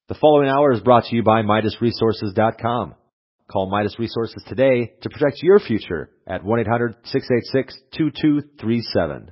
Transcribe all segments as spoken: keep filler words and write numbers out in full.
The following hour is brought to you by Midas Resources dot com. Call Midas Resources today to protect your future at one eight hundred six eight six two two three seven.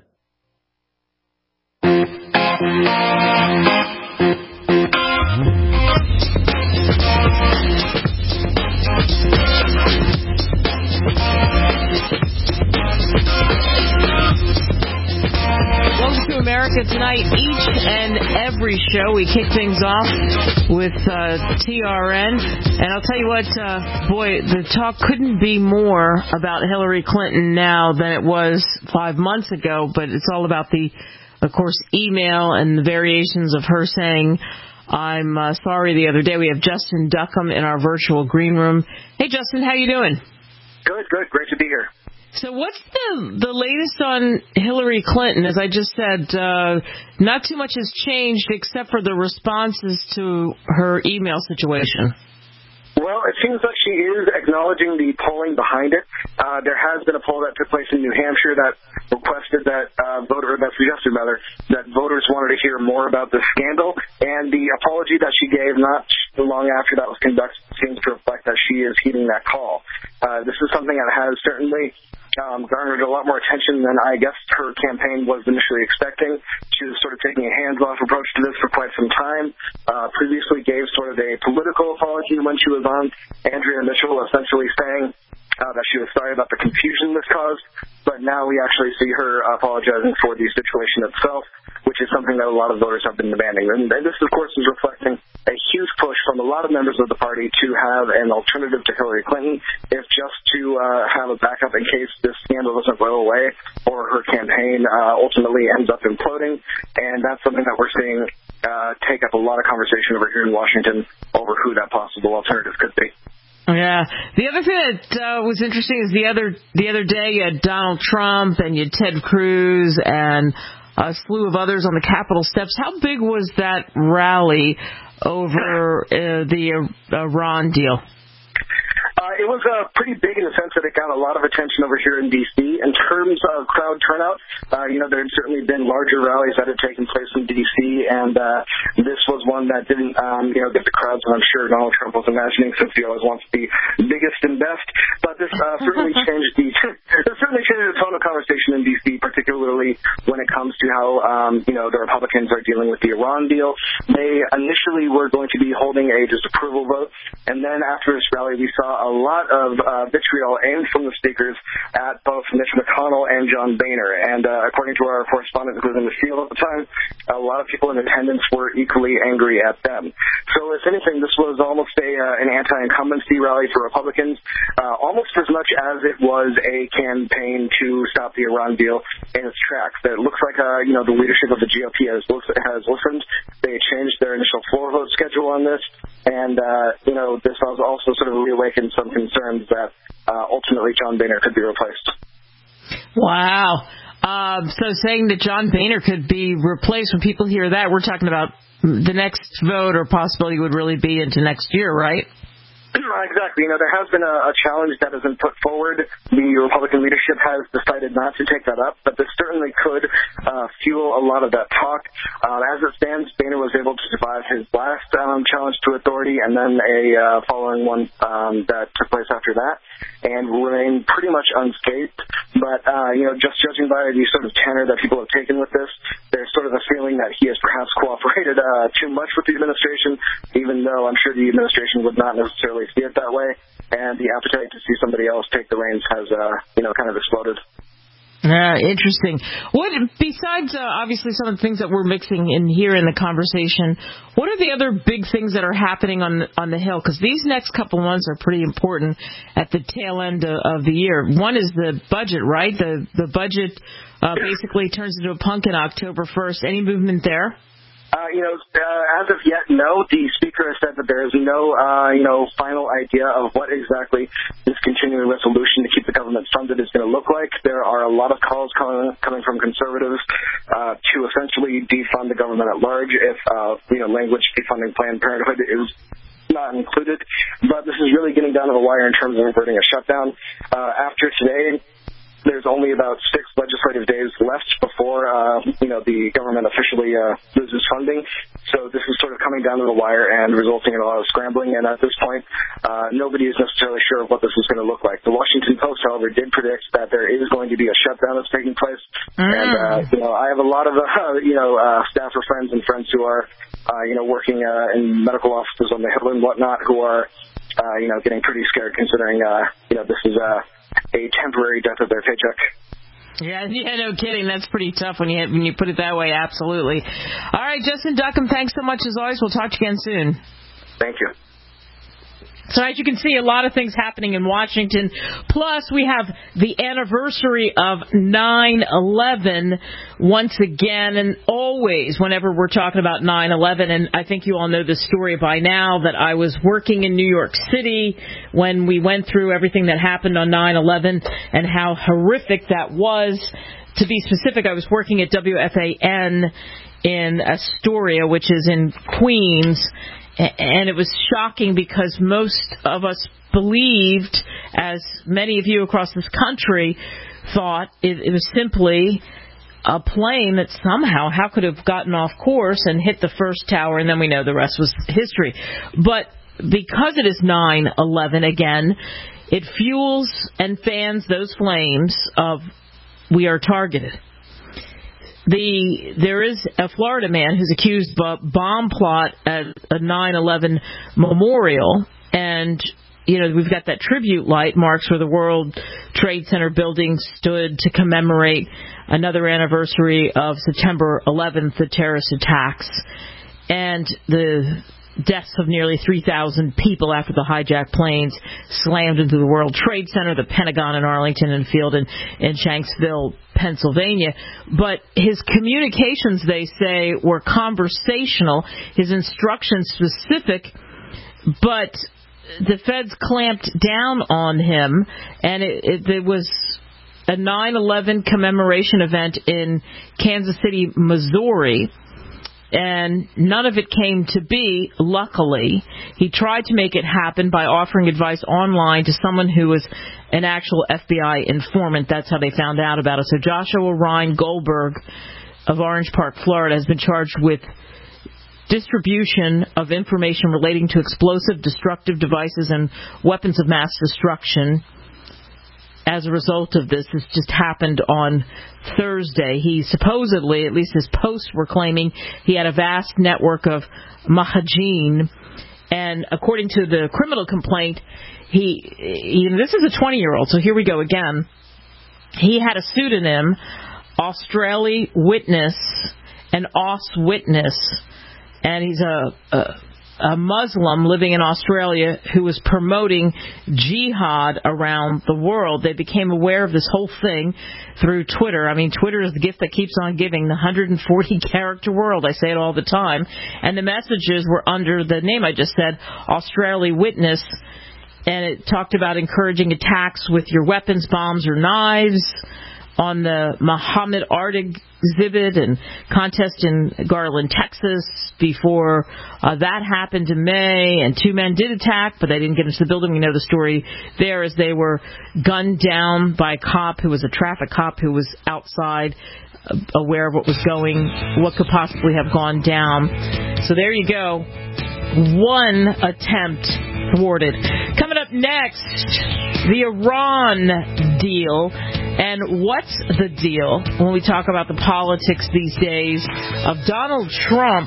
Welcome to America Tonight. Each and every show, we kick things off with uh, T R N. And I'll tell you what, uh, boy, the talk couldn't be more about Hillary Clinton now than it was five months ago. But it's all about the, of course, email and the variations of her saying, I'm uh, sorry the other day. We have Justin Duckham in our virtual green room. Hey, Justin, how you doing? Good, good. Great to be here. So what's the the latest on Hillary Clinton? As I just said, uh, not too much has changed except for the responses to her email situation. Well, it seems like she is acknowledging the polling behind it. Uh, there has been a poll that took place in New Hampshire that requested that uh, voter, that suggested rather, that voters wanted to hear more about the scandal. And the apology that she gave not long after that was conducted seems to reflect that she is heeding that call. Uh, this is something that has certainly Um, garnered a lot more attention than I guess her campaign was initially expecting. She was sort of taking a hands-off approach to this for quite some time. Uh, previously gave sort of a political apology when she was on Andrea Mitchell, essentially saying uh, that she was sorry about the confusion this caused. But now we actually see her apologizing for the situation itself, which is something that a lot of voters have been demanding. And, and this, of course, is reflecting a huge push from a lot of members of the party to have an alternative to Hillary Clinton, if just to uh, have a backup in case this scandal doesn't blow away or her campaign uh, ultimately ends up imploding. And that's something that we're seeing uh, take up a lot of conversation over here in Washington over who that possible alternative could be. Yeah. The other thing that uh, was interesting is the other the other day you had Donald Trump and you had Ted Cruz and a slew of others on the Capitol steps. How big was that rally over uh, the Iran deal? Uh, it was uh, pretty big in the sense that it got a lot of attention over here in D C. In terms of crowd turnout, uh, you know, there had certainly been larger rallies that had taken place in D C, and uh, this was one that didn't, um, you know, get the crowds that I'm sure Donald Trump was imagining, since he always wants to be biggest and best. But this uh, certainly changed the this certainly changed the tone of conversation in D C, particularly when it comes to how, um, you know, the Republicans are dealing with the Iran deal. They initially were going to be holding a disapproval vote, and then after this rally, we saw a lot of uh, vitriol aimed from the speakers at both Mitch McConnell and John Boehner. And uh, according to our correspondent who was in the field at the time, a lot of people in attendance were equally angry at them. So if anything, this was almost a uh, an anti-incumbency rally for Republicans, uh, almost as much as it was a campaign to stop the Iran deal in its tracks. It looks like uh, you know the leadership of the G O P has, has listened. They changed their initial floor vote schedule on this, and uh, you know this has also sort of reawakened some concerns that uh, ultimately John Boehner could be replaced. Wow. Uh, so saying that John Boehner could be replaced, when people hear that, we're talking about the next vote or possibility would really be into next year, right? Exactly. You know, there has been a, a challenge that has been put forward. The Republican leadership has decided not to take that up, but this certainly could uh, fuel a lot of that talk. Um, as it stands, Boehner was able to survive his last um, challenge to authority and then a uh, following one um, that took place after that, and remained pretty much unscathed. But, uh, you know, just judging by the sort of tenor that people have taken with this, there's sort of a feeling that he has perhaps cooperated uh, too much with the administration, even though I'm sure the administration would not necessarily see it that way, and the appetite to see somebody else take the reins has, uh, you know, kind of exploded. Uh, interesting. What, besides, uh, obviously, some of the things that we're mixing in here in the conversation, what are the other big things that are happening on on the Hill? Because these next couple months are pretty important at the tail end of, of the year. One is the budget, right? The, the budget uh, basically turns into a pumpkin October first. Any movement there? Uh, you know, uh, as of yet, no. The speaker has said that there is no, uh, you know, final idea of what exactly this continuing resolution to keep the government funded is going to look like. There are a lot of calls coming, coming from conservatives uh, to essentially defund the government at large if, uh, you know, language defunding Planned Parenthood is not included. But this is really getting down to the wire in terms of averting a shutdown. Uh, after today, there's only about six legislative days left before, uh, you know, the government officially uh, loses funding. So this is sort of coming down to the wire and resulting in a lot of scrambling. And at this point, uh, nobody is necessarily sure of what this is going to look like. The Washington Post, however, did predict that there is going to be a shutdown that's taking place. Mm. And, uh, you know, I have a lot of, uh, you know, uh, staff or friends and friends who are, uh, you know, working uh, in medical offices on the Hill and whatnot who are, uh, you know, getting pretty scared considering, uh, you know, this is uh, a temporary death of their paycheck. Yeah, yeah, no kidding. That's pretty tough when you when you put it that way. Absolutely. All right, Justin Duckham, thanks so much as always. We'll talk to you again soon. Thank you. So as you can see, a lot of things happening in Washington. Plus, we have the anniversary of nine eleven once again, and always whenever we're talking about nine eleven, and I think you all know this story by now, that I was working in New York City when we went through everything that happened on nine eleven and how horrific that was. To be specific, I was working at W F A N in Astoria, which is in Queens. And it was shocking because most of us believed, as many of you across this country thought, it, it was simply a plane that somehow, how could have gotten off course and hit the first tower, and then we know the rest was history. But because it is nine eleven again, it fuels and fans those flames of we are targeted. The there is a Florida man who's accused of a bomb plot at a nine eleven memorial, and you know we've got that tribute light marks where the World Trade Center building stood to commemorate another anniversary of September eleventh, the terrorist attacks, and the deaths of nearly three thousand people after the hijacked planes slammed into the World Trade Center, the Pentagon in Arlington and Field in, in Shanksville, Pennsylvania. But his communications, they say, were conversational, his instructions specific, but the feds clamped down on him, and it, it, it was a nine eleven commemoration event in Kansas City, Missouri. And none of it came to be, luckily. He tried to make it happen by offering advice online to someone who was an actual F B I informant. That's how they found out about it. So Joshua Ryan Goldberg of Orange Park, Florida, has been charged with distribution of information relating to explosive, destructive devices and weapons of mass destruction. As a result of this, this just happened on Thursday. He supposedly, at least his posts were claiming, he had a vast network of mahajin. And according to the criminal complaint, he, he this is a twenty-year-old, so here we go again. He had a pseudonym, Australia Witness, and Aus Witness, and he's a... a a Muslim living in Australia who was promoting jihad around the world. They became aware of this whole thing through Twitter. I mean, Twitter is the gift that keeps on giving, the one hundred forty character world. I say it all the time. And the messages were under the name I just said, Australia Witness, and it talked about encouraging attacks with your weapons, bombs, or knives on the Muhammad Art exhibit and contest in Garland, Texas, before uh, that happened in May. And two men did attack, but they didn't get into the building. We know the story there, as they were gunned down by a cop who was a traffic cop who was outside, uh, aware of what was going, what could possibly have gone down. So there you go. One attempt thwarted. Coming up next, the Iran deal. And what's the deal when we talk about the politics these days of Donald Trump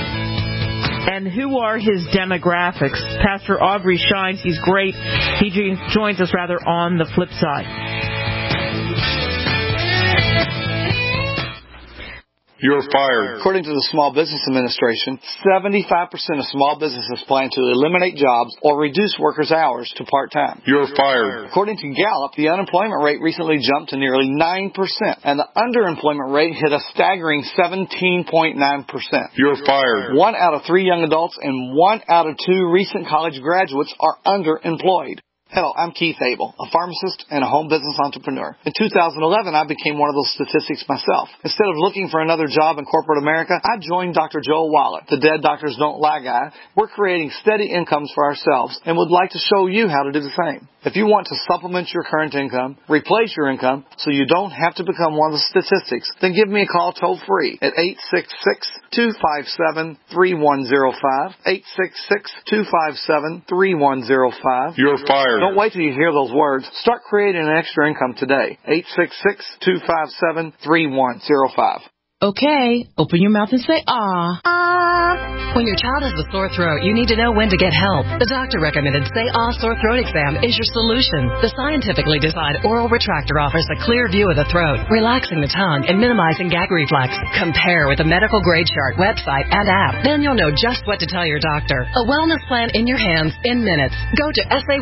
and who are his demographics? Pastor Aubrey Shines, he's great. He joins us rather on the flip side. You're fired. According to the Small Business Administration, seventy-five percent of small businesses plan to eliminate jobs or reduce workers' hours to part-time. You're fired. According to Gallup, the unemployment rate recently jumped to nearly nine percent, and the underemployment rate hit a staggering seventeen point nine percent. You're fired. One out of three young adults and one out of two recent college graduates are underemployed. Hello, I'm Keith Abel, a pharmacist and a home business entrepreneur. In two thousand eleven, I became one of those statistics myself. Instead of looking for another job in corporate America, I joined Doctor Joel Wallach, the Dead Doctors Don't Lie guy. We're creating steady incomes for ourselves and would like to show you how to do the same. If you want to supplement your current income, replace your income, so you don't have to become one of the statistics, then give me a call toll free at eight six six, two five seven, three one zero five, eight six six, two five seven, three one zero five. You're fired. Don't wait till you hear those words. Start creating an extra income today. eight six six, two five seven, three one zero five. Okay, open your mouth and say ah. Ah. When your child has a sore throat, you need to know when to get help. The doctor recommended Say Ah Sore Throat Exam is your solution. The scientifically designed oral retractor offers a clear view of the throat, relaxing the tongue and minimizing gag reflex. Compare with the medical grade chart, website, and app. Then you'll know just what to tell your doctor. A wellness plan in your hands in minutes. Go to say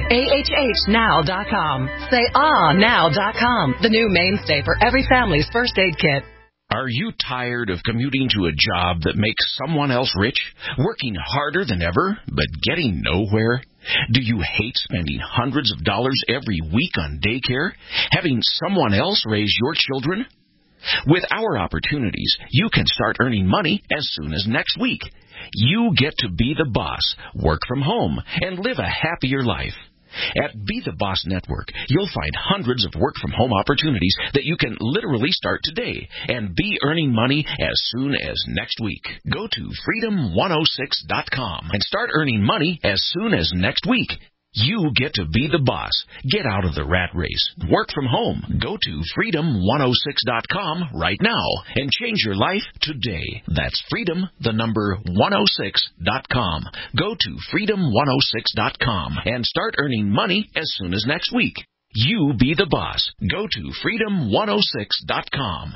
ah now dot com. say ah now dot com, the new mainstay for every family's first aid kit. Are you tired of commuting to a job that makes someone else rich, working harder than ever, but getting nowhere? Do you hate spending hundreds of dollars every week on daycare, having someone else raise your children? With our opportunities, you can start earning money as soon as next week. You get to be the boss, work from home, and live a happier life. At Be the Boss Network, you'll find hundreds of work-from-home opportunities that you can literally start today and be earning money as soon as next week. Go to freedom one oh six dot com and start earning money as soon as next week. You get to be the boss. Get out of the rat race. Work from home. Go to freedom one oh six dot com right now and change your life today. That's freedom, the number one oh six dot com. Go to freedom one oh six dot com and start earning money as soon as next week. You be the boss. Go to freedom one oh six dot com.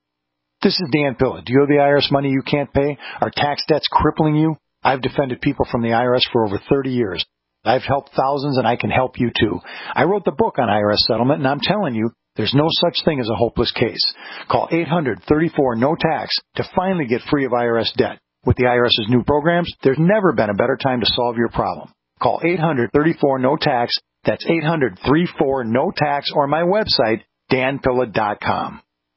This is Dan Pilla. Do you owe the I R S money you can't pay? Are tax debts crippling you? I've defended people from the I R S for over thirty years. I've helped thousands, and I can help you, too. I wrote the book on I R S settlement, and I'm telling you, there's no such thing as a hopeless case. Call eight hundred, thirty-four, no tax to finally get free of I R S debt. With the IRS's new programs, there's never been a better time to solve your problem. Call eight hundred, thirty-four, no tax. That's eight hundred, thirty-four, no tax, or my website, dan pilla dot com.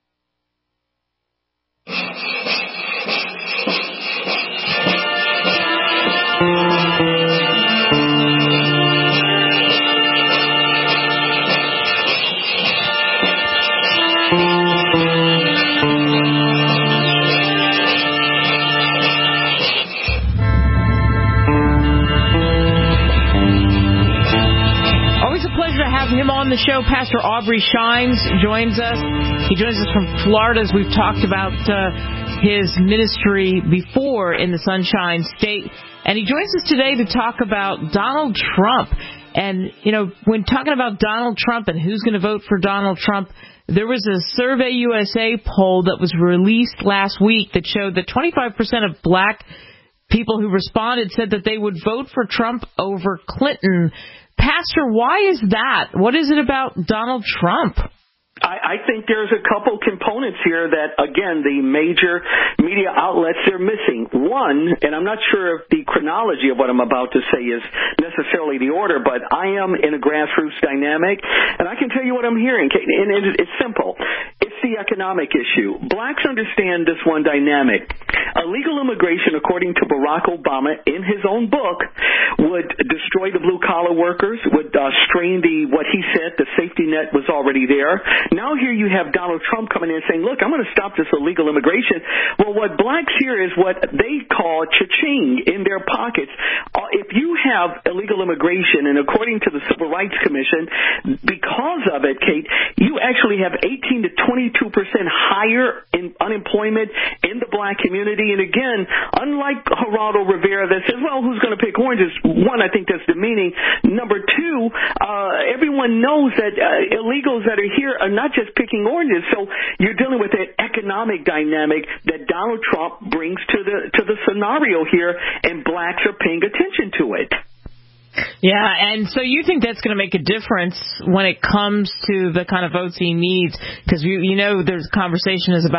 Him on the show. Pastor Aubrey Shines joins us. He joins us from Florida, as we've talked about uh, his ministry before in the Sunshine State. And he joins us today to talk about Donald Trump. And, you know, when talking about Donald Trump and who's going to vote for Donald Trump, there was a Survey U S A poll that was released last week that showed that twenty-five percent of black people who responded said that they would vote for Trump over Clinton. Pastor, why is that? What is it about Donald Trump? I, I think there's a couple components here that, again, the major media outlets are missing. One, and I'm not sure if the chronology of what I'm about to say is necessarily the order, but I am in a grassroots dynamic, and I can tell you what I'm hearing, and it's simple. It's the economic issue. Blacks understand this one dynamic. Illegal immigration, according to Barack Obama, in his own book, would destroy the blue-collar workers, would uh, strain the, what he said, the safety net was already there. Now here you have Donald Trump coming in saying, look, I'm going to stop this illegal immigration. Well, what blacks hear is what they call cha-ching in their pockets. Uh, if you have illegal immigration, and according to the Civil Rights Commission, because of it, Kate, you actually have eighteen to twenty-two percent higher in unemployment in the black community. And again, unlike Geraldo Rivera that says, well, who's going to pick oranges? One, I think that's demeaning. Number two, uh, everyone knows that uh, illegals that are here are not just picking oranges. So you're dealing with an economic dynamic that Donald Trump brings to the to the scenario here, and blacks are paying attention to it. Yeah, and so you think that's going to make a difference when it comes to the kind of votes he needs? Because you, you know, there's conversation is about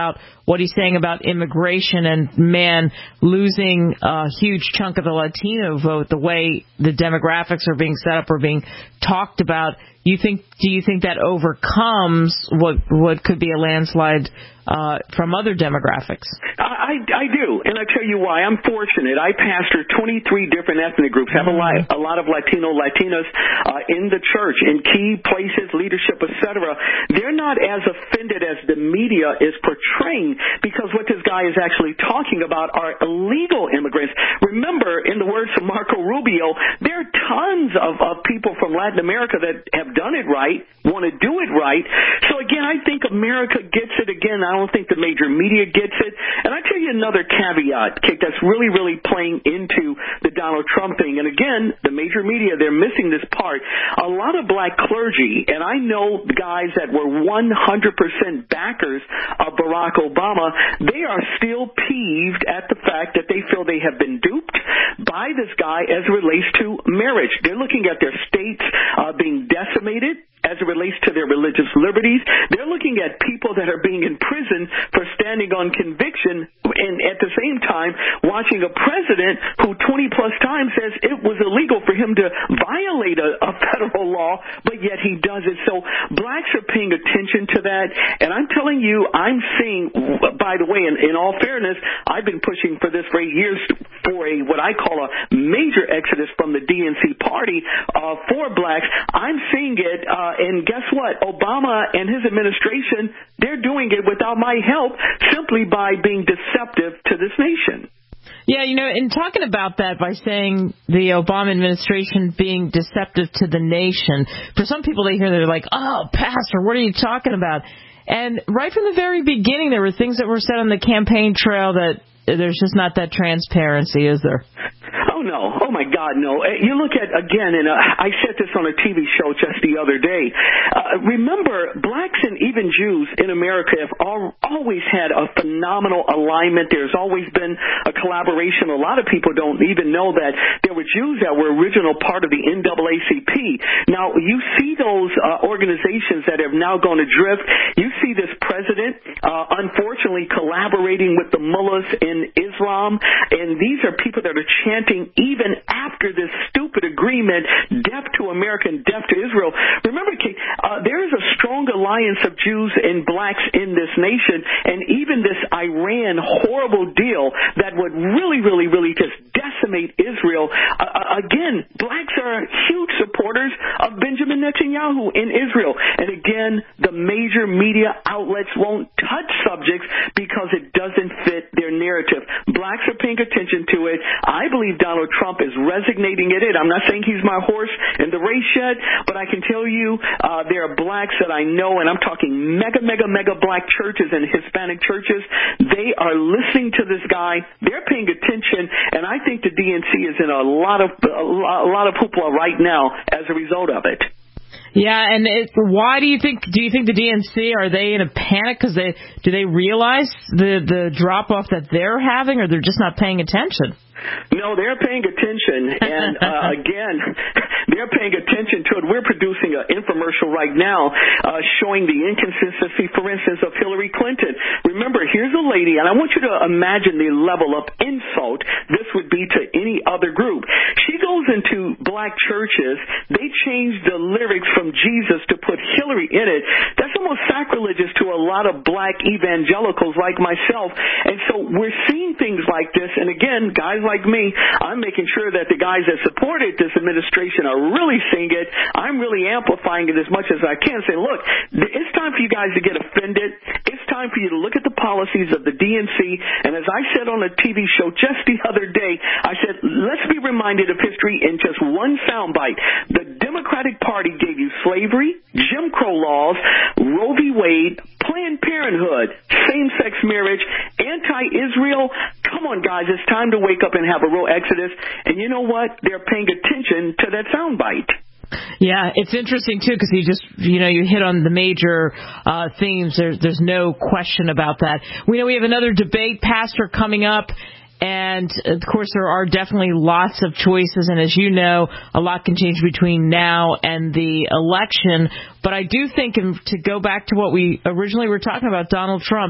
what he's saying about immigration and, man, losing a huge chunk of the Latino vote, the way the demographics are being set up or being talked about. You think? Do you think that overcomes what what could be a landslide uh, from other demographics? I, I do, and I tell you why. I'm fortunate. I pastor twenty-three different ethnic groups, have a lot, a lot of Latino, Latinas uh, in the church, in key places, leadership, et cetera. They're not as offended as the media is portraying, because what this guy is actually talking about are illegal immigrants. Remember, in the words of Marco Rubio, there are tons of, of people from Latin America that have done it right, want to do it right. So, again, I think America gets it. Again, I don't think the major media gets it. And I tell you another caveat, Kate, that's really, really playing into the Donald Trump thing. And, again, the major media, they're missing this part. A lot of black clergy, and I know guys that were one hundred percent backers of Barack Obama, they are still peeved at the fact that they feel they have been duped by this guy as it relates to marriage. They're looking at their states uh, being decimated as it relates to their religious liberties. They're looking at people that are being in prison for standing on conviction, and at the same time watching a president who twenty plus times says it was illegal for him to violate a, a federal law, but yet he does it. So blacks are paying attention to that, and I'm telling you, I'm seeing, by the way, in, in all fairness, I've been pushing for this for eight years for a what I call a major exodus from the D N C party uh, for blacks. I'm seeing it, uh, and guess what? Obama and his administration, they're doing it without my help, simply by being deceptive to this nation. Yeah, you know, in talking about that by saying the Obama administration being deceptive to the nation, for some people they hear, they're like, oh, Pastor, what are you talking about? And right from the very beginning, there were things that were said on the campaign trail that there's just not that transparency, is there? Oh, no. Oh, my God, no. You look at, again, and uh, I said this on a T V show just the other day. Uh, remember, blacks and even Jews in America have all, always had a phenomenal alignment. There's always been a collaboration. A lot of people don't even know that there were Jews that were original part of the N double A C P. Now, you see those uh, organizations that have now gone adrift. You see this president, uh, unfortunately, collaborating with the mullahs in Islam, and these are people that are chanting even after this stupid agreement, death to America and death to Israel. Remember, Kate, uh, there is a strong alliance of Jews and blacks in this nation, and even this Iran horrible deal that would really, really, really just decimate Israel. Uh, again, blacks are huge supporters of Benjamin Netanyahu in Israel. And again, the major media outlets won't touch subjects because it doesn't fit their narrative. Blacks are paying attention to it. I believe Donald Trump is resignating in it. I'm not saying he's my horse in the race yet, but I can tell you uh, there are blacks that I know, and I'm talking mega, mega, mega black churches and Hispanic churches. They are listening to this guy. They're paying attention, and I think the D N C is in a lot of a lot of hoopla right now as a result of it. Yeah, and it, why do you think? Do you think the D N C, are they in a panic because they do they realize the the drop off that they're having, or they're just not paying attention? No, they're paying attention, and uh, again, they're paying attention to it. We're producing an infomercial right now uh, showing the inconsistency, for instance, of Hillary Clinton. Remember, here's a lady, and I want you to imagine the level of insult this would be to any other group. She goes into black churches. They change the lyrics from Jesus to put Hillary in it. That's almost sacrilegious to a lot of black evangelicals like myself. And so we're seeing things like this, and again, guys like me, I'm making sure that the guys that supported this administration are really seeing it. I'm really amplifying it as much as I can, saying, look, it's time for you guys to get offended. It's time for you to look at the policies of the D N C. And as I said on a T V show just the other day, I said, let's be reminded of history in just one soundbite. The Democratic Party gave you slavery, Jim Crow laws, Roe v. Wade, Planned Parenthood, same-sex marriage, anti-Israel. Come on, guys, it's time to wake up and have a real exodus. And you know what? They're paying attention to that soundbite. Yeah, it's interesting, too, because you just, you know, you hit on the major uh, themes. There, there's no question about that. We know we have another debate, Pastor, coming up. And, of course, there are definitely lots of choices. And as you know, a lot can change between now and the election. But I do think, and to go back to what we originally were talking about, Donald Trump,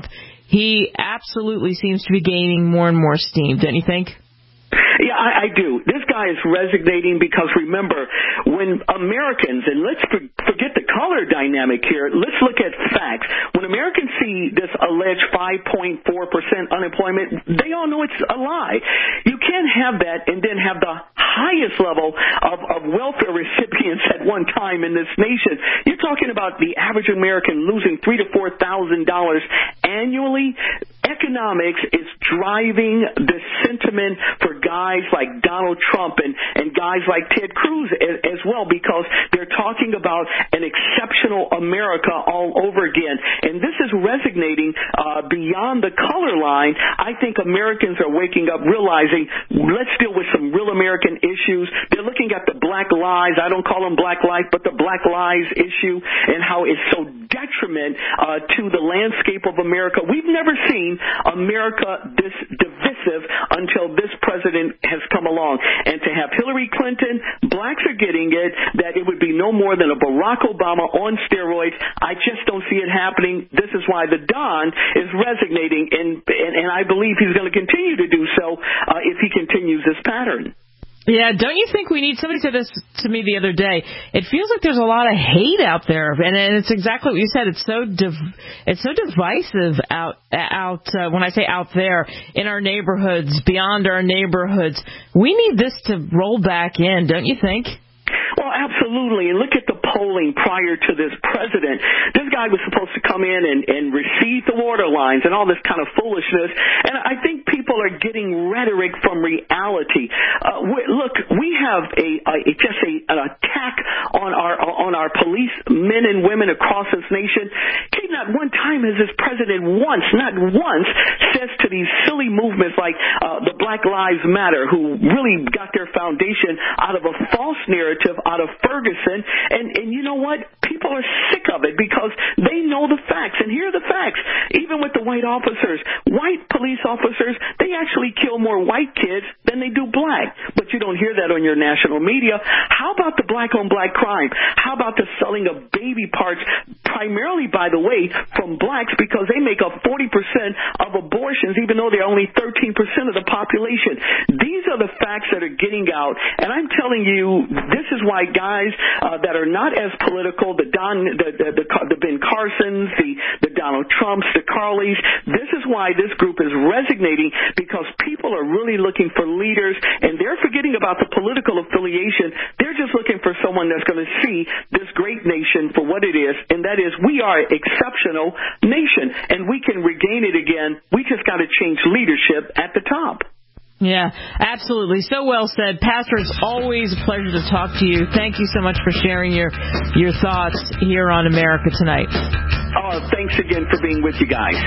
he absolutely seems to be gaining more and more steam, don't you think? Yeah, I, I do. This guy is resonating because, remember, when Americans, and let's forget the color dynamic here, let's look at facts. When Americans see this alleged five point four percent unemployment, they all know it's a lie. You can't have that and then have the highest level of, of welfare recipients at one time in this nation. You're talking about the average American losing three to four thousand dollars annually. Economics is driving the sentiment for guys like Donald Trump and, and guys like Ted Cruz as, as well, because they're talking about an exceptional America all over again. And this is resonating uh, beyond the color line. I think Americans are waking up, realizing let's deal with some real American issues. They're looking at the black lives. I don't call them black lives, but the black lives issue and how it's so detriment uh, to the landscape of America. We've never seen America this divisive until this president has come along. And to have Hillary Clinton, blacks are getting it, that it would be no more than a Barack Obama on steroids. I just don't see it happening. This is why the Don is resonating, and, and, and I believe he's going to continue to do so uh, if he continues this pattern. Yeah, don't you think we need, somebody said this to me the other day, it feels like there's a lot of hate out there, and, and it's exactly what you said, it's so div, it's so divisive out, out uh, when I say out there, in our neighborhoods, beyond our neighborhoods. We need this to roll back in, don't you think? Well, absolutely. And look at the polling prior to this president. This guy was supposed to come in and, and receive the water lines and all this kind of foolishness. And I think people are getting rhetoric from reality. Uh, we, look, we have a, a just a, an attack on our on our police men and women across this nation. Kate, not one time has this president once, not once, says to these silly movements like uh, the Black Lives Matter, who really got their foundation out of a false narrative out of Ferguson, and, and you know what? People are sick of it because they know the facts, and here are the facts. Even with the white officers, white police officers, they actually kill more white kids than they do black, but you don't hear that on your national media. How about the black-on-black crime? How about the selling of baby parts, primarily, by the way, from blacks, because they make up forty percent of abortions, even though they're only thirteen percent of the population. These are the facts that are getting out, and I'm telling you, this is why guys uh, that are not as political, the Don, the, the, the, the Ben Carsons, the, the Donald Trumps, the Carleys, this is why this group is resonating, because people are really looking for leaders, and they're forgetting about the political affiliation. They're just looking for someone that's going to see this great nation for what it is, and that is we are an exceptional nation, and we can regain it again. We just got to change leadership at the top. Yeah, absolutely. So well said. Pastor, it's always a pleasure to talk to you. Thank you so much for sharing your your thoughts here on America Tonight. Oh, thanks again for being with you guys.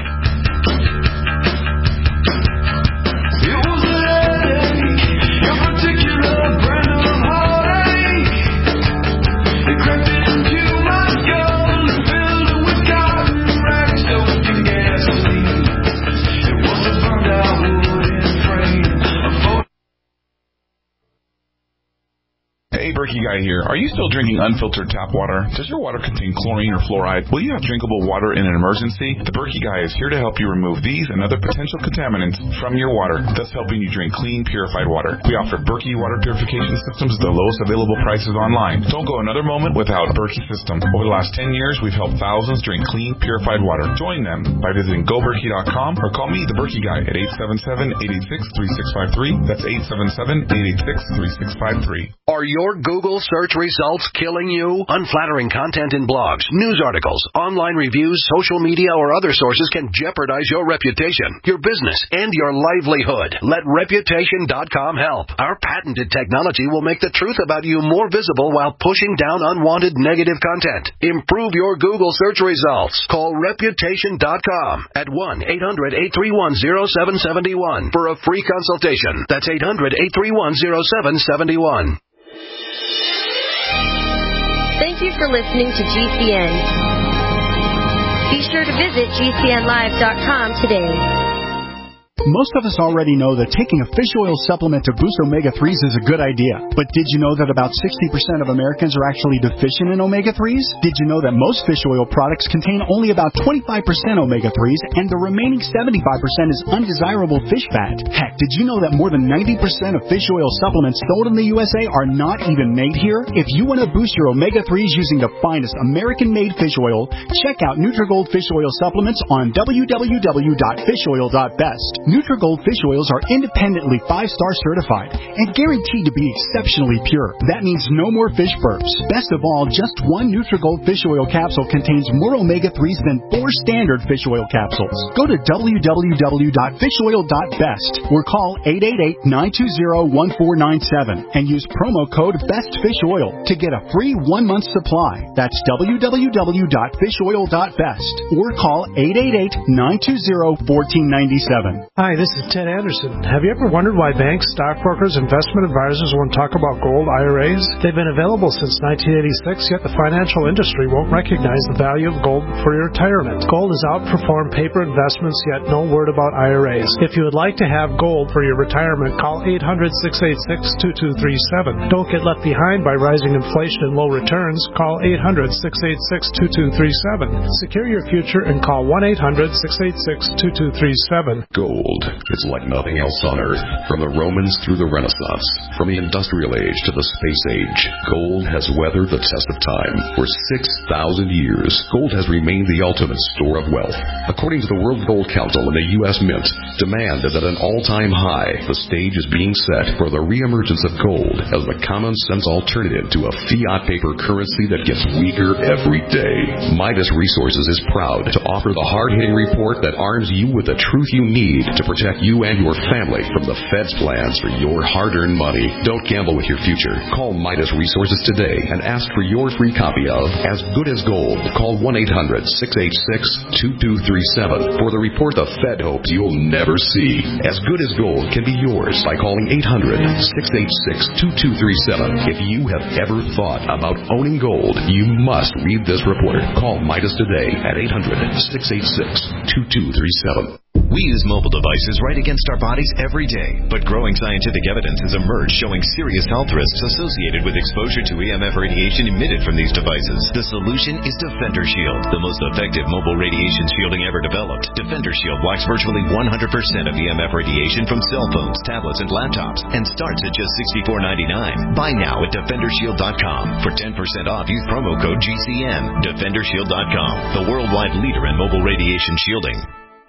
It was a headache, a particular brand of heartache. It crept into my skull and filled it with cotton rags soaked in gasoline. It was a burned out wooden frame. Hey, Berkey Guy here. Are you still drinking unfiltered tap water? Does your water contain chlorine or fluoride? Will you have drinkable water in an emergency? The Berkey Guy is here to help you remove these and other potential contaminants from your water, thus helping you drink clean, purified water. We offer Berkey water purification systems at the lowest available prices online. Don't go another moment without Berkey system. Over the last ten years, we've helped thousands drink clean, purified water. Join them by visiting go berkey dot com or call me, the Berkey Guy, at eight seven seven, eight eight six, three six five three. That's eight seven seven, eight eight six, three six five three. Are your Google search results killing you? Unflattering content in blogs, news articles, online reviews, social media, or other sources can jeopardize your reputation, your business, and your livelihood. Let reputation dot com help. Our patented technology will make the truth about you more visible while pushing down unwanted negative content. Improve your Google search results. Call reputation dot com at one eight hundred, eight three one, zero seven seven one for a free consultation. That's eight hundred, eight three one, zero seven seven one. Thank you for listening to G C N. Be sure to visit G C N live dot com today. Most of us already know that taking a fish oil supplement to boost omega threes is a good idea. But did you know that about sixty percent of Americans are actually deficient in omega threes? Did you know that most fish oil products contain only about twenty-five percent omega threes and the remaining seventy-five percent is undesirable fish fat? Heck, did you know that more than ninety percent of fish oil supplements sold in the U S A are not even made here? If you want to boost your omega threes using the finest American-made fish oil, check out Nutrigold Fish Oil Supplements on w w w dot fish oil dot best. Nutrigold fish oils are independently five-star certified and guaranteed to be exceptionally pure. That means no more fish burps. Best of all, just one Nutrigold fish oil capsule contains more omega threes than four standard fish oil capsules. Go to w w w dot fish oil dot best or call eight eight eight, nine two zero, one four nine seven and use promo code BESTFISHOIL to get a free one-month supply. That's w w w dot fish oil dot best or call eight eight eight, nine two zero, one four nine seven. Hi, this is Ted Anderson. Have you ever wondered why banks, stockbrokers, investment advisors won't talk about gold I R As? They've been available since nineteen eighty-six, yet the financial industry won't recognize the value of gold for your retirement. Gold has outperformed paper investments, yet no word about I R As. If you would like to have gold for your retirement, call eight hundred, six eight six, two two three seven. Don't get left behind by rising inflation and low returns. Call eight hundred, six eight six, two two three seven. Secure your future and call one eight hundred, six eight six, two two three seven. Gold is like nothing else on Earth. From the Romans through the Renaissance, from the Industrial Age to the Space Age, gold has weathered the test of time. For six thousand years, gold has remained the ultimate store of wealth. According to the World Gold Council and the U S Mint, demand is at an all-time high. The stage is being set for the reemergence of gold as the common-sense alternative to a fiat paper currency that gets weaker every day. Midas Resources is proud to offer the hard-hitting report that arms you with the truth you need to protect you and your family from the Fed's plans for your hard-earned money. Don't gamble with your future. Call Midas Resources today and ask for your free copy of As Good as Gold. Call one eight hundred, six eight six, two two three seven for the report the Fed hopes you'll never see. As Good as Gold can be yours by calling eight hundred, six eight six, two two three seven. If you have ever thought about owning gold, you must read this report. Call Midas today at eight hundred, six eight six, two two three seven. We use mobile devices right against our bodies every day, but growing scientific evidence has emerged showing serious health risks associated with exposure to E M F radiation emitted from these devices. The solution is Defender Shield, the most effective mobile radiation shielding ever developed. Defender Shield blocks virtually one hundred percent of E M F radiation from cell phones, tablets, and laptops, and starts at just sixty-four ninety-nine. Buy now at defender shield dot com. For ten percent off, use promo code G C N. defender shield dot com, the worldwide leader in mobile radiation shielding.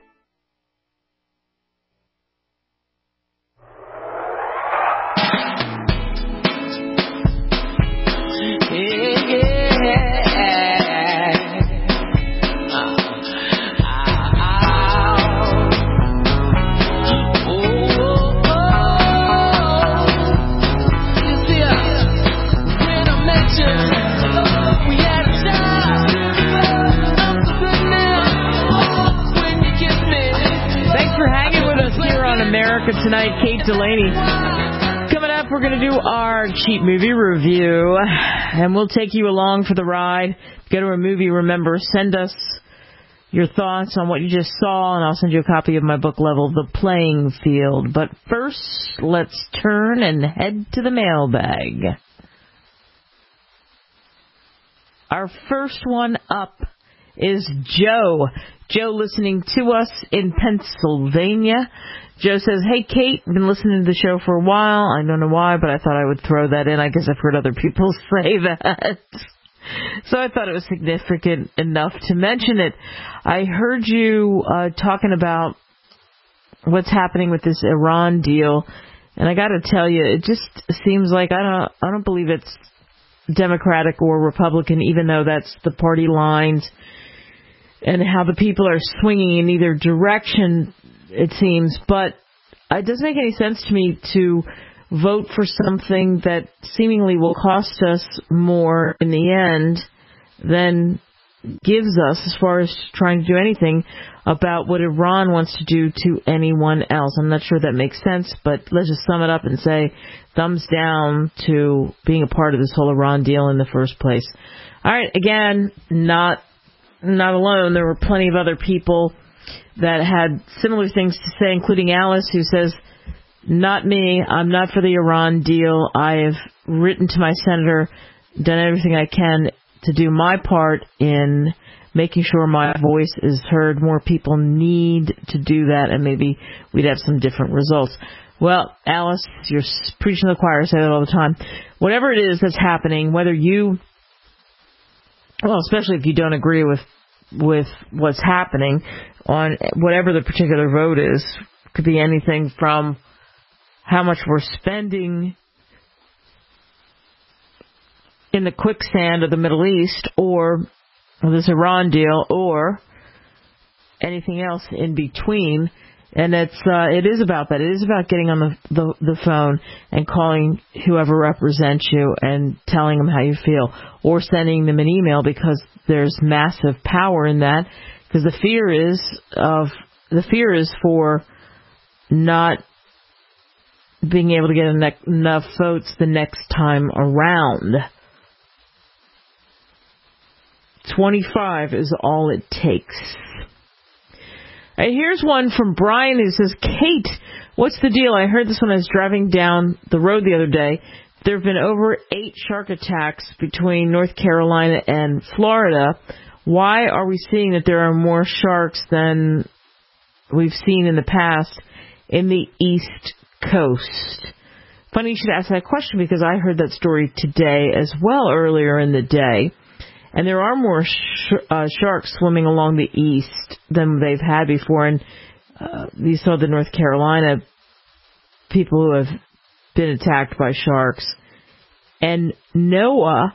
Tonight, Kate Delaney. Coming up, we're going to do our cheap movie review, and we'll take you along for the ride. Go to a movie, remember, send us your thoughts on what you just saw, and I'll send you a copy of my book, Level the Playing Field. But first, let's turn and head to the mailbag. Our first one up is Joe. Joe listening to us in Pennsylvania. Joe says, hey, Kate, I've been listening to the show for a while. I don't know why, but I thought I would throw that in. I guess I've heard other people say that. So I thought it was significant enough to mention it. I heard you uh, talking about what's happening with this Iran deal, and I got to tell you, it just seems like I don't, I don't believe it's Democratic or Republican, even though that's the party lines, and how the people are swinging in either direction, it seems. But it doesn't make any sense to me to vote for something that seemingly will cost us more in the end than gives us, as far as trying to do anything about what Iran wants to do to anyone else. I'm not sure that makes sense, but let's just sum it up and say thumbs down to being a part of this whole Iran deal in the first place. All right, again, not not alone. There were plenty of other people that had similar things to say, including Alice, who says, "Not me. I'm not for the Iran deal. I have written to my senator, done everything I can to do my part in making sure my voice is heard. More people need to do that, and maybe we'd have some different results." Well, Alice, you're preaching to the choir. I say that all the time. Whatever it is that's happening, whether you, well, especially if you don't agree with with what's happening on whatever the particular vote is, could be anything from how much we're spending in the quicksand of the Middle East, or this Iran deal, or anything else in between. And it's uh, it is about that. It is about getting on the, the the phone and calling whoever represents you and telling them how you feel, or sending them an email, because there's massive power in that. Because the fear is of the fear is for not being able to get enough votes the next time around. twenty-five is all it takes. All right, here's one from Brian who says, "Kate, what's the deal? I heard this when I was driving down the road the other day. There have been over eight shark attacks between North Carolina and Florida. Why are we seeing that there are more sharks than we've seen in the past in the East Coast?" Funny you should ask that question, because I heard that story today as well, earlier in the day. And there are more sh- uh, sharks swimming along the east than they've had before. And uh, you saw the North Carolina people who have been attacked by sharks. And NOAA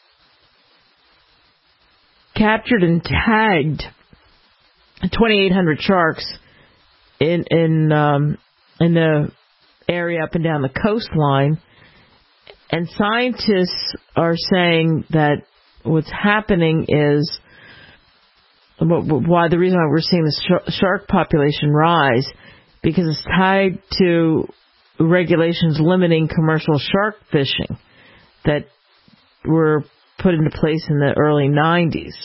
captured and tagged twenty-eight hundred sharks in in um, in the area up and down the coastline. And scientists are saying that what's happening is, why the reason why we're seeing the shark population rise, because it's tied to regulations limiting commercial shark fishing that were put into place in the early nineties.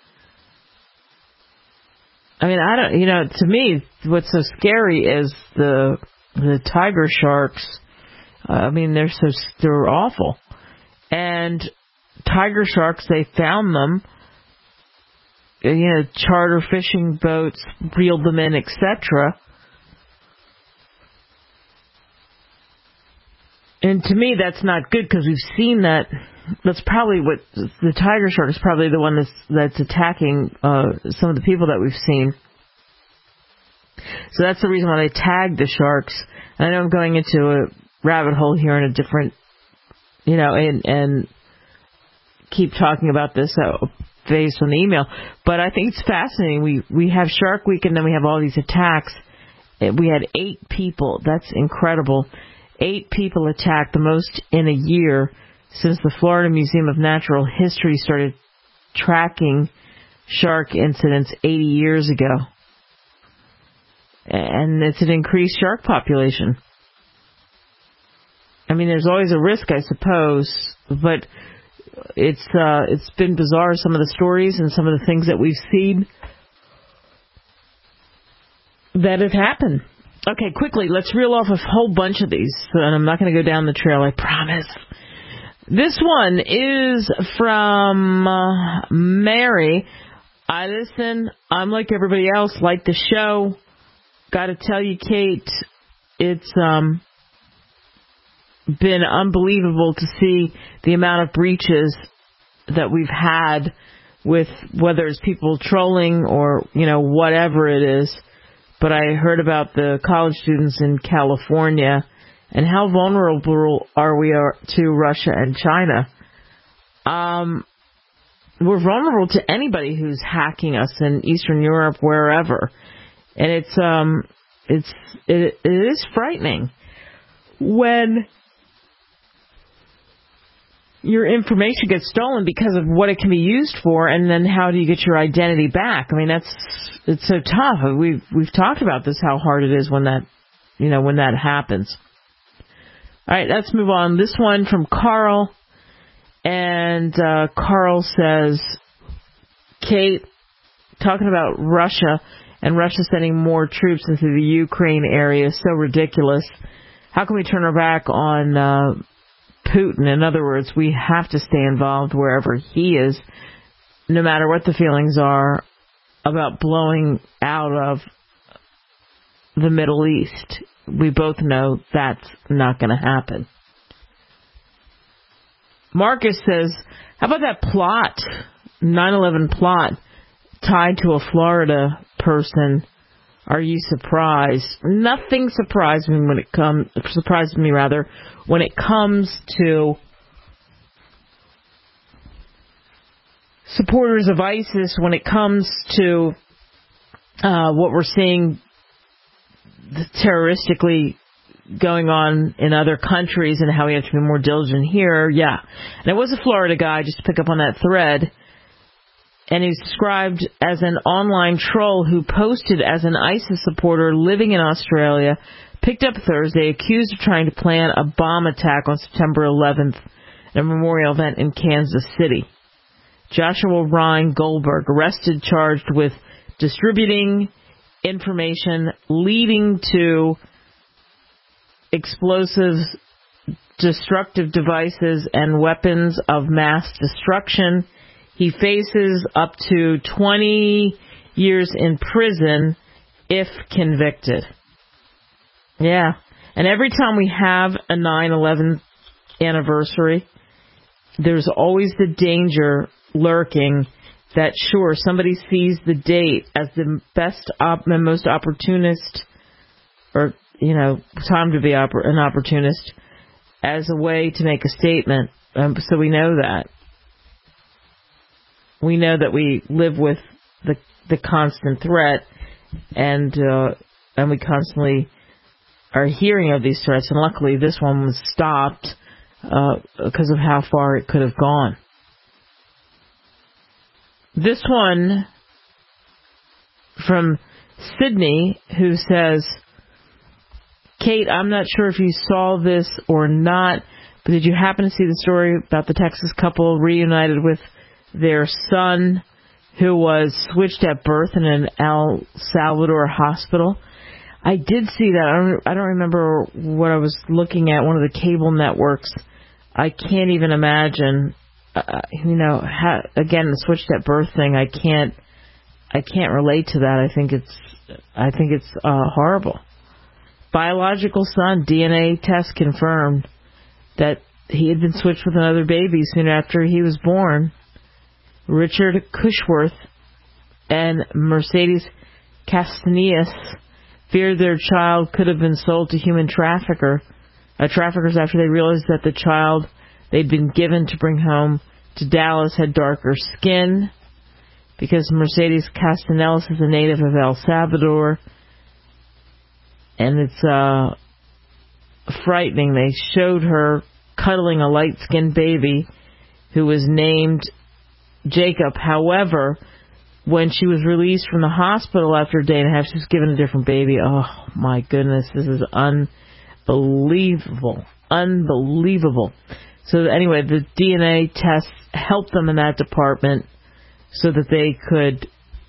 I mean, I don't, you know, to me, what's so scary is the the tiger sharks. Uh, I mean, they're so they're awful, and tiger sharks, they found them, you know, charter fishing boats reeled them in, et cetera. And to me, that's not good, because we've seen that. That's probably what the tiger shark is probably the one that's that's attacking uh, some of the people that we've seen. So that's the reason why they tagged the sharks. And I know I'm going into a rabbit hole here in a different, you know, and and. keep talking about this uh, based on the email, but I think it's fascinating. We we have Shark Week, and then we have all these attacks. We had eight people. That's incredible. Eight people attacked, the most in a year since the Florida Museum of Natural History started tracking shark incidents eighty years ago. And it's an increased shark population. I mean, there's always a risk, I suppose, but It's uh, it's been bizarre, some of the stories and some of the things that we've seen that have happened. Okay, quickly, let's reel off a whole bunch of these, and I'm not going to go down the trail, I promise. This one is from uh, Mary. I listen, I'm like everybody else, like the show. Got to tell you, Kate, it's um. been unbelievable to see the amount of breaches that we've had, with whether it's people trolling or, you know, whatever it is. But I heard about the college students in California and how vulnerable are we to Russia and China. Um, we're vulnerable to anybody who's hacking us in Eastern Europe, wherever. And it's um, it's it, it is frightening when your information gets stolen because of what it can be used for, and then how do you get your identity back? I mean, that's it's so tough. We've we've talked about this, how hard it is when that, you know, when that happens. All right, let's move on. This one from Carl, and uh, Carl says, Kate, talking about Russia and Russia sending more troops into the Ukraine area is so ridiculous. How can we turn our back on uh, Putin? In other words, we have to stay involved wherever he is, no matter what the feelings are about blowing out of the Middle East. We both know that's not going to happen. Marcus says, how about that plot, nine eleven plot, tied to a Florida person? Are you surprised? Nothing surprised me when it comes, surprised me rather, when it comes to supporters of ISIS, when it comes to uh, what we're seeing terroristically going on in other countries and how we have to be more diligent here. Yeah. And it was a Florida guy, just to pick up on that thread, and he's described as an online troll who posted as an ISIS supporter living in Australia, picked up Thursday, accused of trying to plan a bomb attack on September eleventh at a memorial event in Kansas City. Joshua Ryan Goldberg, arrested, charged with distributing information leading to explosives, destructive devices, and weapons of mass destruction. He faces up to twenty years in prison if convicted. Yeah. And every time we have a nine eleven anniversary, there's always the danger lurking that, sure, somebody sees the date as the best op- and most opportunist, or, you know, time to be oppor- an opportunist, as a way to make a statement. Um, so we know that. We know that we live with the the constant threat, and uh, and we constantly are hearing of these threats. And luckily, this one was stopped uh, because of how far it could have gone. This one from Sydney, who says, Kate, I'm not sure if you saw this or not, but did you happen to see the story about the Texas couple reunited with their son who was switched at birth in an El Salvador hospital? I did see that. I don't, I don't remember what I was looking at, one of the cable networks. I can't even imagine, uh, you know, how, again, the switched at birth thing. I can't, I can't relate to that. I think it's, I think it's uh, horrible. Biological son, D N A test confirmed that he had been switched with another baby soon after he was born. Richard Cushworth and Mercedes Castanedas feared their child could have been sold to human trafficker, uh, traffickers after they realized that the child they'd been given to bring home to Dallas had darker skin, because Mercedes Castanedas is a native of El Salvador. And it's uh, frightening. They showed her cuddling a light-skinned baby who was named Jacob. However, when she was released from the hospital after a day and a half, she was given a different baby. Oh, my goodness. This is unbelievable. Unbelievable. So anyway, the D N A tests helped them in that department so that they could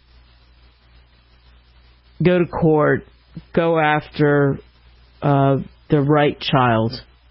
go to court, go after uh, the right child.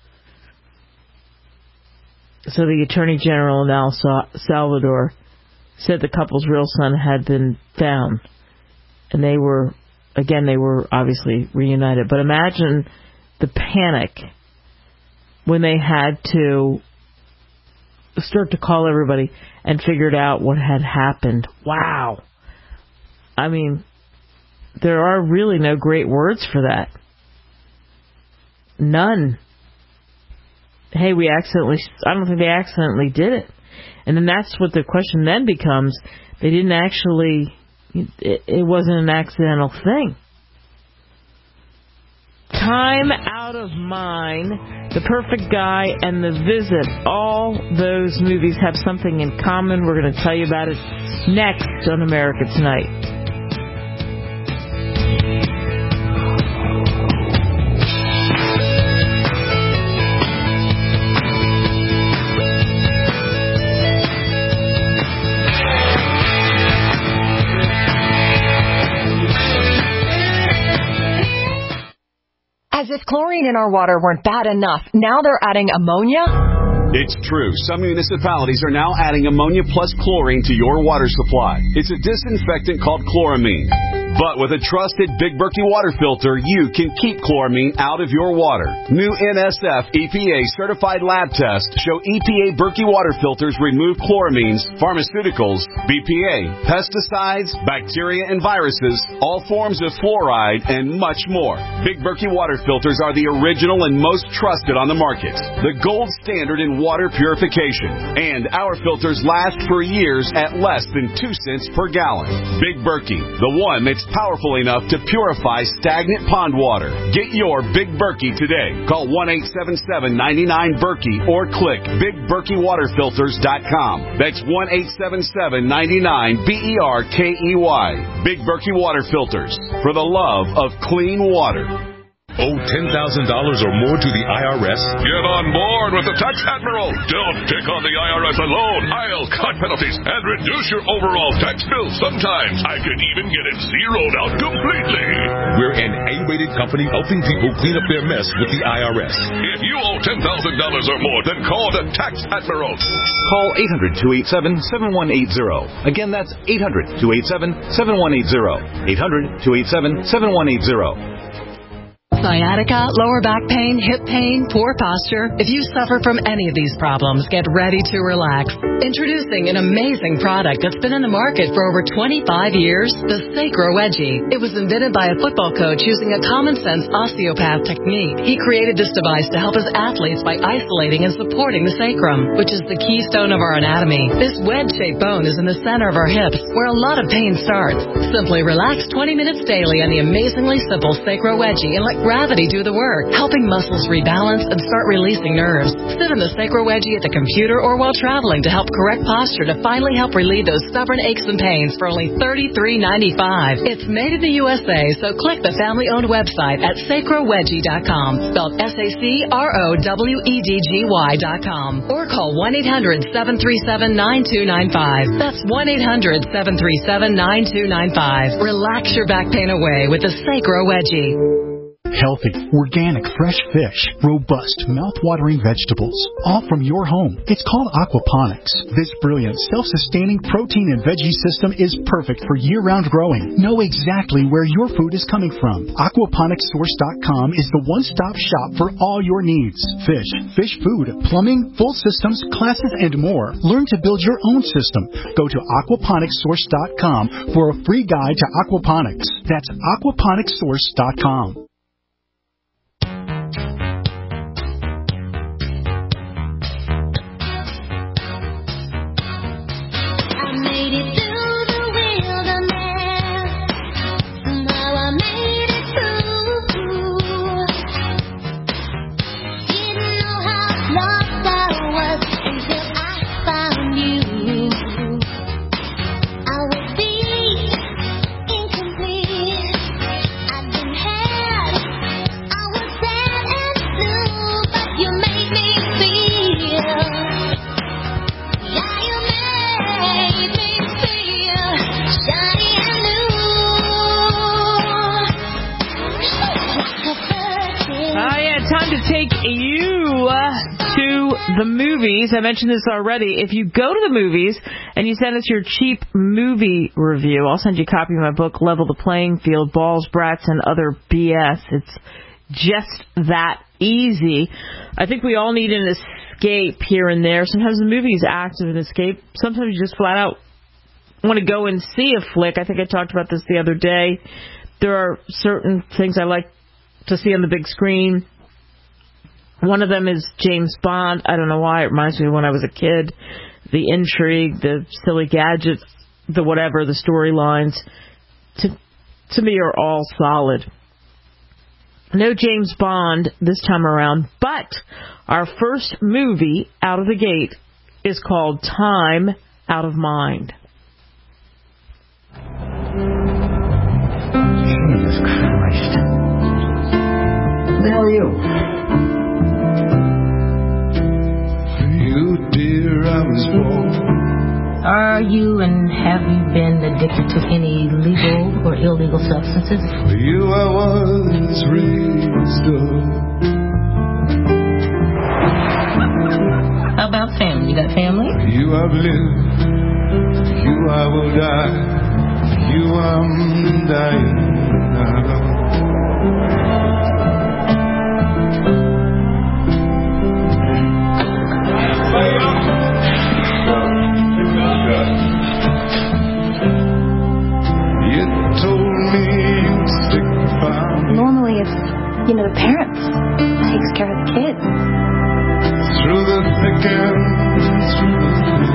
So the Attorney General in El Salvador said the couple's real son had been found. And they were, again, they were obviously reunited. But imagine the panic when they had to start to call everybody and figured out what had happened. Wow. I mean, there are really no great words for that. None. Hey, we accidentally, I don't think they accidentally did it. And then that's what the question then becomes. They didn't actually, it, it wasn't an accidental thing. Time Out of Mind, The Perfect Guy, and The Visit. All those movies have something in common. We're going to tell you about it next on America Tonight. If chlorine in our water weren't bad enough, now they're adding ammonia? It's true. Some municipalities are now adding ammonia plus chlorine to your water supply. It's a disinfectant called chloramine. But with a trusted Big Berkey water filter, you can keep chloramine out of your water. New N S F E P A certified lab tests show E P A Berkey water filters remove chloramines, pharmaceuticals, B P A, pesticides, bacteria and viruses, all forms of fluoride, and much more. Big Berkey water filters are the original and most trusted on the market. The gold standard in water purification. And our filters last for years at less than two cents per gallon. Big Berkey, the one that's powerful enough to purify stagnant pond water. Get your Big Berkey today. Call one eight seven seven, nine nine, Berkey or click big berkey water filters dot com. That's one eight seven seven, nine nine, B E R K E Y. Big Berkey Water Filters. For the love of clean water. Owe ten thousand dollars or more to the I R S? Get on board with the Tax Admiral. Don't take on the I R S alone. I'll cut penalties and reduce your overall tax bill. Sometimes I can even get it zeroed out completely. We're an A-rated company helping people clean up their mess with the I R S. If you owe ten thousand dollars or more, then call the Tax Admiral. Call eight hundred, two eight seven, seven one eight zero. Again, that's eight hundred, two eight seven, seven one eight zero. eight hundred, two eight seven, seven one eight zero. Sciatica, lower back pain, hip pain, poor posture. If you suffer from any of these problems, get ready to relax. Introducing an amazing product that's been in the market for over twenty-five years, the Sacro Wedgie. It was invented by a football coach using a common-sense osteopath technique. He created this device to help his athletes by isolating and supporting the sacrum, which is the keystone of our anatomy. This wedge-shaped bone is in the center of our hips, where a lot of pain starts. Simply relax twenty minutes daily on the amazingly simple Sacro Wedgie and let gravity do the work, helping muscles rebalance and start releasing nerves. Sit in the Sacro Wedgie at the computer or while traveling to help correct posture to finally help relieve those stubborn aches and pains for only thirty-three ninety-five. It's made in the U S A, so click the family-owned website at sacro wedgie dot com, spelled S A C R O W E D G Y dot com, or call one eight hundred, seven three seven, nine two nine five. That's one eight hundred, seven three seven, nine two nine five. Relax your back pain away with the Sacro Wedgie. Healthy, organic, fresh fish, robust, mouth-watering vegetables, all from your home. It's called aquaponics. This brilliant, self-sustaining protein and veggie system is perfect for year-round growing. Know exactly where your food is coming from. aquaponics source dot com is the one-stop shop for all your needs. Fish, fish food, plumbing, full systems, classes, and more. Learn to build your own system. Go to aquaponics source dot com for a free guide to aquaponics. That's aquaponics source dot com. The movies, I mentioned this already. If you go to the movies and you send us your cheap movie review, I'll send you a copy of my book, Level the Playing Field, Balls, Brats, and Other B S. It's just that easy. I think we all need an escape here and there. Sometimes the movies act as an escape. Sometimes you just flat out want to go and see a flick. I think I talked about this the other day. There are certain things I like to see on the big screen. One of them is James Bond. I don't know why. It reminds me of when I was a kid. The intrigue, the silly gadgets, the whatever, the storylines, to, to me are all solid. No James Bond this time around, but our first movie out of the gate is called Time Out of Mind. Jesus Christ. Who the hell are you? You, dear, I was born Are you and have you been addicted to any legal or illegal substances? For you I was raised up. How about family? You got family? For you I've lived. For you I will die. For you I'm dying now. Normally it's, you know, the parents takes care of the kids. Through the thick and through the thin.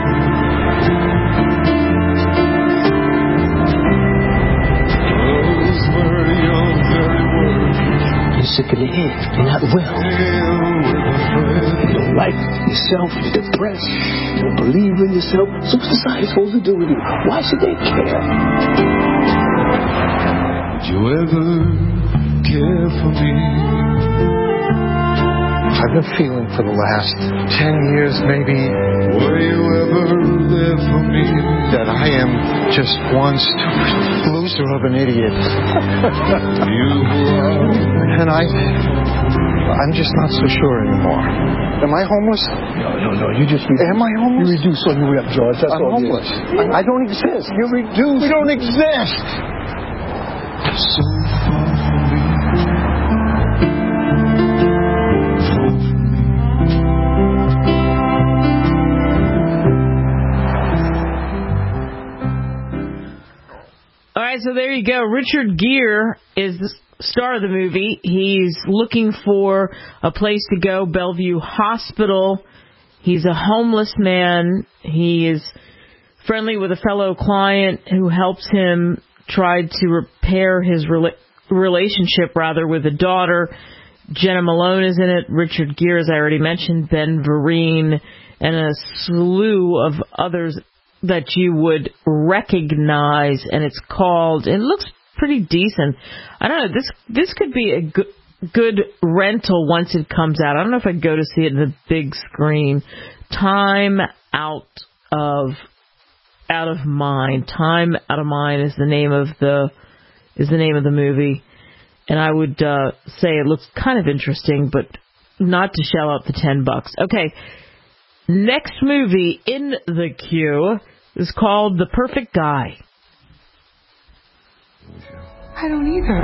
Those were your very words. You're sick in the head. You're not well. You don't like yourself. You're depressed. You don't believe in yourself. So what's society supposed to do with you? Why should they care? Did you ever care for me? I've been feeling for the last ten years maybe. Were you ever there for me? That I am just one stupid loser of an idiot. You are. And I, I'm just not so sure anymore. Am I homeless? No, no, no. You just reduce. Am I homeless? You reduce on your way up, George. That's I'm all homeless. it is. I don't exist. You reduce. We don't exist. So far from me. All right, so there you go. Richard Gere is the star of the movie. He's looking for a place to go, Bellevue Hospital. He's a homeless man. He is friendly with a fellow client who helps him try to repair his rela- relationship, rather, with a daughter. Jenna Malone is in it. Richard Gere, as I already mentioned, Ben Vereen, and a slew of others that you would recognize. And it's called, it looks pretty decent. I don't know, this this could be a good, good rental once it comes out. I don't know if I'd go to see it in the big screen. Time Out of Out of Mind. Time Out of Mind is the name of the is the name of the movie. And I would uh, say it looks kind of interesting, but not to shell out the ten bucks. Okay, next movie in the queue is called The Perfect Guy. I don't either.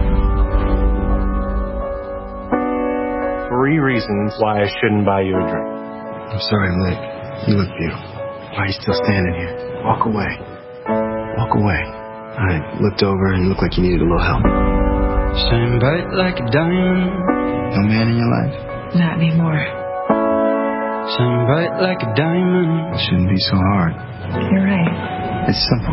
Three reasons why I shouldn't buy you a drink. I'm sorry, I'm late. You look beautiful. Why are you still standing here? Walk away. Walk away. I looked over and you looked like you needed a little help. Shine bright like a diamond. No man in your life? Not anymore. Shine bright like a diamond. It shouldn't be so hard. You're right. It's simple.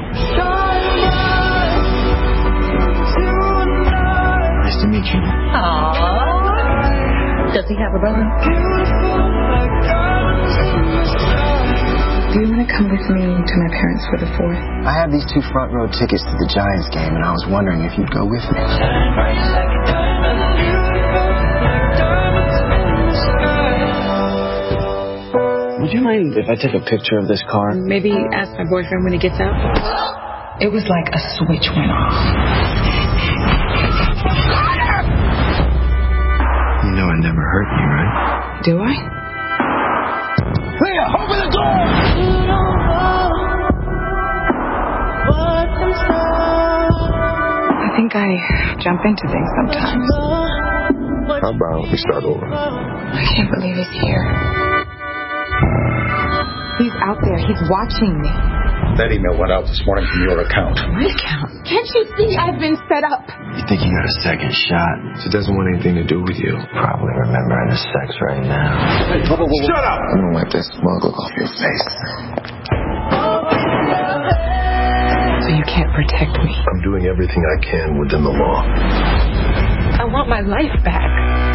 Nice to meet you. Aww. Does he have a brother? Do you want to come with me to my parents for the fourth? I have these two front row tickets to the Giants game, and I was wondering if you'd go with me. Would you mind if I take a picture of this car? Maybe ask my boyfriend when he gets out. It was like a switch went off. You know I never hurt you, right? Do I? Leah, open the door! I think I jump into things sometimes. How about we start over? I can't believe he's here. He's out there. He's watching me. That email went out this morning from your account. My account? Can't you see I've been set up? You think you got a second shot? She doesn't want anything to do with you. Probably remembering the sex right now. Hey, whoa, whoa, whoa. Shut up! I'm gonna wipe that smug look off your face. So you can't protect me. I'm doing everything I can within the law. I want my life back.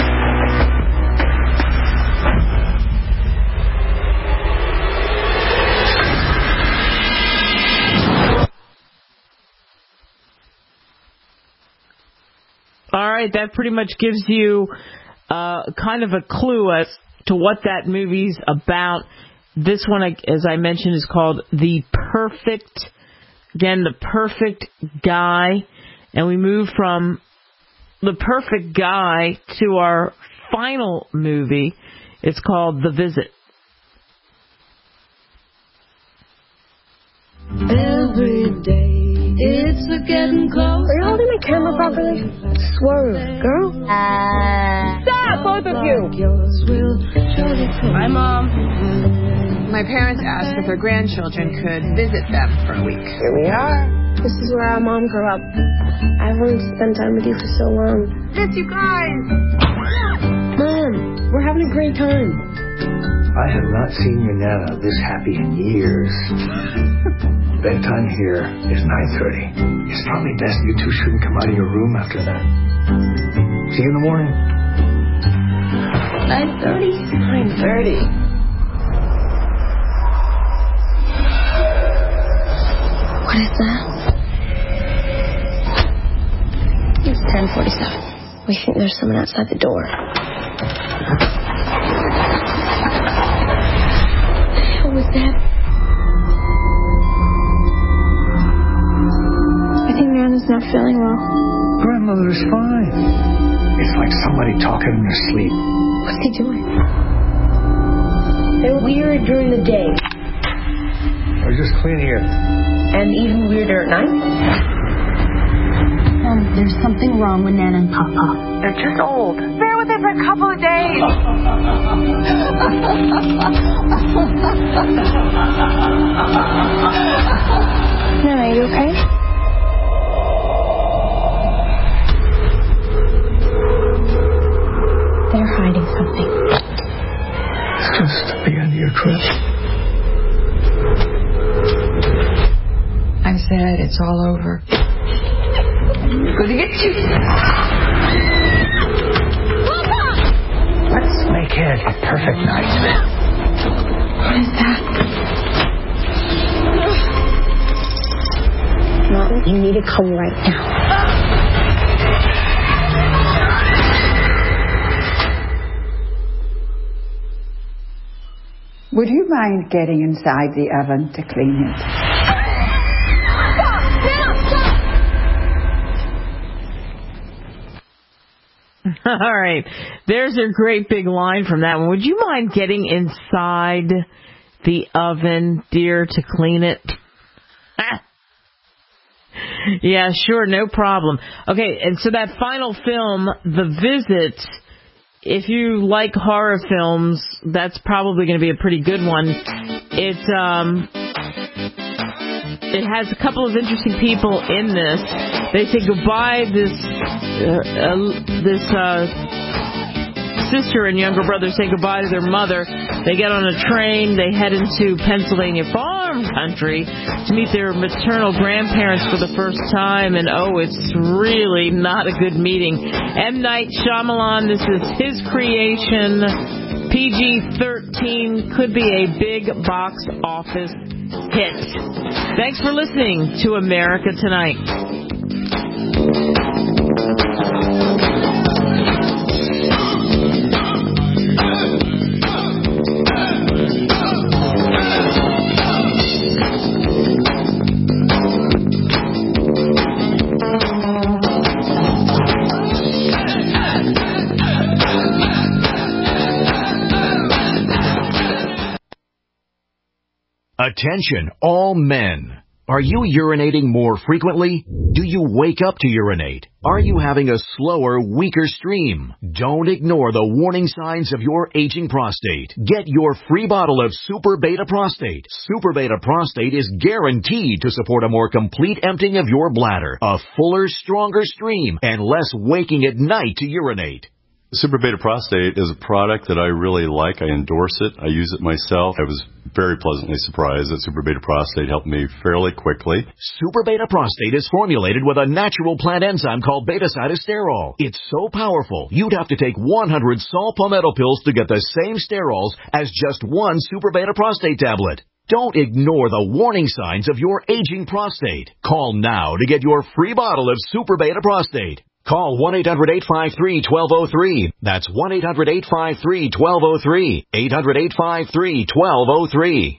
All right, that pretty much gives you uh, kind of a clue as to what that movie's about. This one, as I mentioned, is called The Perfect, again, The Perfect Guy. And we move from The Perfect Guy to our final movie. It's called The Visit. Every day it's a getting close. Are you holding my camera properly? Swerve, girl. Uh, Stop, both of you. Hi, Mom. My parents asked if their grandchildren could visit them for a week. Here we are. This is where our mom grew up. I've wanted to spend time with you for so long. Yes, you guys. Mom, we're having a great time. I have not seen your Nana this happy in years. Bedtime here is nine thirty. It's probably best you two shouldn't come out of your room after that. See you in the morning. nine thirty? nine thirty. What is that? It's ten forty-seven. We think there's someone outside the door. What was that? I think Nana's not feeling well. Grandmother's fine. It's like somebody talking in their sleep. What's he doing? They were weird during the day. We're just clean here. And even weirder at night? Um, there's something wrong with Nana and Papa. They're just old. Bear with it for a couple of days. Nana, are you okay? They're hiding something. It's just the end of your trip. I'm sad it's all over. I'm gonna get you. Let's make it a perfect night. What is that? Mom, you need to come right now. Would you mind getting inside the oven to clean it? All right. There's a great big line from that one. Would you mind getting inside the oven, dear, to clean it? Yeah, sure, no problem. Okay, and so that final film, The Visit, if you like horror films, that's probably going to be a pretty good one. It, um... It has a couple of interesting people in this. They say goodbye. This uh, uh, this uh, sister and younger brother say goodbye to their mother. They get on a train. They head into Pennsylvania farm country to meet their maternal grandparents for the first time. And oh, it's really not a good meeting. M. Night Shyamalan, this is his creation. P G thirteen, could be a big box office hit. Thanks for listening to America Tonight. Attention, all men. Are you urinating more frequently? Do you wake up to urinate? Are you having a slower, weaker stream? Don't ignore the warning signs of your aging prostate. Get your free bottle of Super Beta Prostate. Super Beta Prostate is guaranteed to support a more complete emptying of your bladder, a fuller, stronger stream, and less waking at night to urinate. Super Beta Prostate is a product that I really like. I endorse it. I use it myself. I was very pleasantly surprised that Super Beta Prostate helped me fairly quickly. Super Beta Prostate is formulated with a natural plant enzyme called beta-cytosterol. It's so powerful, you'd have to take one hundred saw palmetto pills to get the same sterols as just one Super Beta Prostate tablet. Don't ignore the warning signs of your aging prostate. Call now to get your free bottle of Super Beta Prostate. Call one eight hundred eight five three one two zero three. That's one eight hundred eight five three one two zero three. eight hundred eight five three one two zero three.